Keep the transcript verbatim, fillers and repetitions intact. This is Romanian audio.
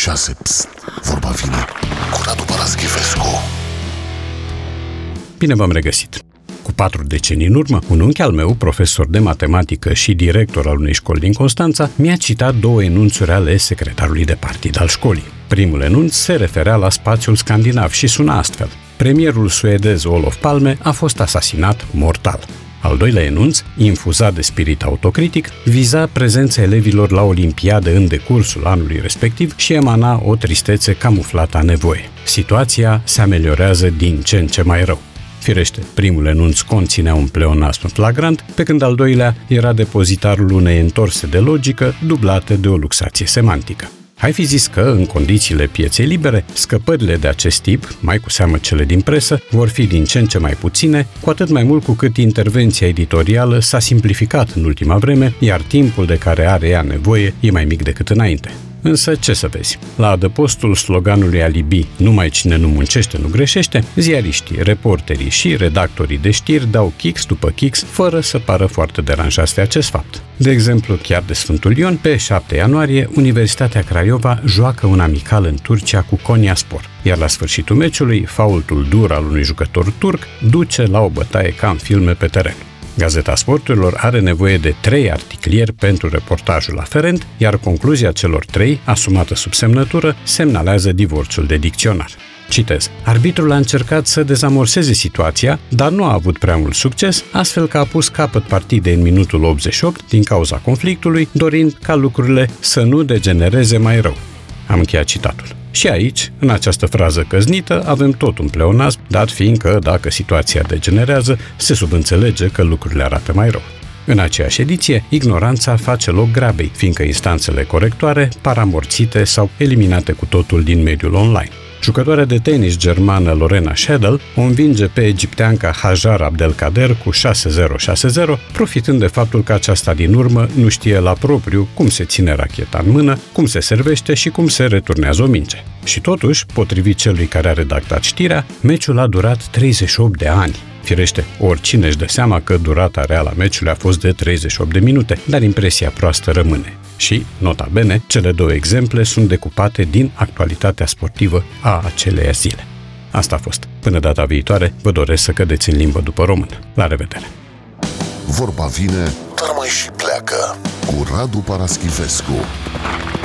șase. Psst, vorba vine cu Radu Paraschivescu. Bine v-am regăsit! Cu patru decenii în urmă, un unchi al meu, profesor de matematică și director al unei școli din Constanța, mi-a citat două enunțuri ale secretarului de partid al școlii. Primul enunț se referea la spațiul scandinav și suna astfel: premierul suedez Olof Palme a fost asasinat mortal. Al doilea enunț, infuzat de spirit autocritic, viza prezența elevilor la olimpiadă în decursul anului respectiv și emana o tristețe camuflată a nevoie. Situația se ameliorează din ce în ce mai rău. Firește, primul enunț conținea un pleonasm flagrant, pe când al doilea era depozitarul unei întorse de logică dublate de o luxație semantică. Ai fi zis că, în condițiile pieței libere, scăpările de acest tip, mai cu seamă cele din presă, vor fi din ce în ce mai puține, cu atât mai mult cu cât intervenția editorială s-a simplificat în ultima vreme, iar timpul de care are ea nevoie e mai mic decât înainte. Însă, ce să vezi? La adăpostul sloganului alibi "numai cine nu muncește nu greșește", ziariștii, reporterii și redactorii de știri dau kicks după kicks, fără să pară foarte deranjați de acest fapt. De exemplu, chiar de Sfântul Ion, pe șapte ianuarie, Universitatea Craiova joacă un amical în Turcia cu Konyaspor, iar la sfârșitul meciului, faultul dur al unui jucător turc duce la o bătaie ca în filme pe teren. Gazeta Sporturilor are nevoie de trei articlieri pentru reportajul aferent, iar concluzia celor trei, asumată sub semnătură, semnalează divorțul de dicționar. Citez: arbitrul a încercat să dezamorseze situația, dar nu a avut prea mult succes, astfel că a pus capăt partidei în minutul optzeci și opt din cauza conflictului, dorind ca lucrurile să nu degenereze mai rău. Am încheiat citatul. Și aici, în această frază căznită, avem tot un pleonasm, dat fiind că, dacă situația degenerează, se subînțelege că lucrurile arată mai rău. În aceeași ediție, ignoranța face loc grabei, fiindcă instanțele corectoare par amorțite sau eliminate cu totul din mediul online. Jucătoarea de tenis germană Lorena Schedel o învinge pe egipteanca Hajar Abdelkader cu șase zero șase zero, profitând de faptul că aceasta din urmă nu știe la propriu cum se ține racheta în mână, cum se servește și cum se returnează o minge. Și totuși, potrivit celui care a redactat știrea, meciul a durat treizeci și opt de ani. Firește, oricine își dă seama că durata reală a meciului a fost de treizeci și opt de minute, dar impresia proastă rămâne. Și, nota bene, cele două exemple sunt decupate din actualitatea sportivă a aceleiași zile. Asta a fost. Până data viitoare, vă doresc să cădeți în limbă după română. La revedere! Vorba vine, dar mai și pleacă cu Radu Paraschivescu.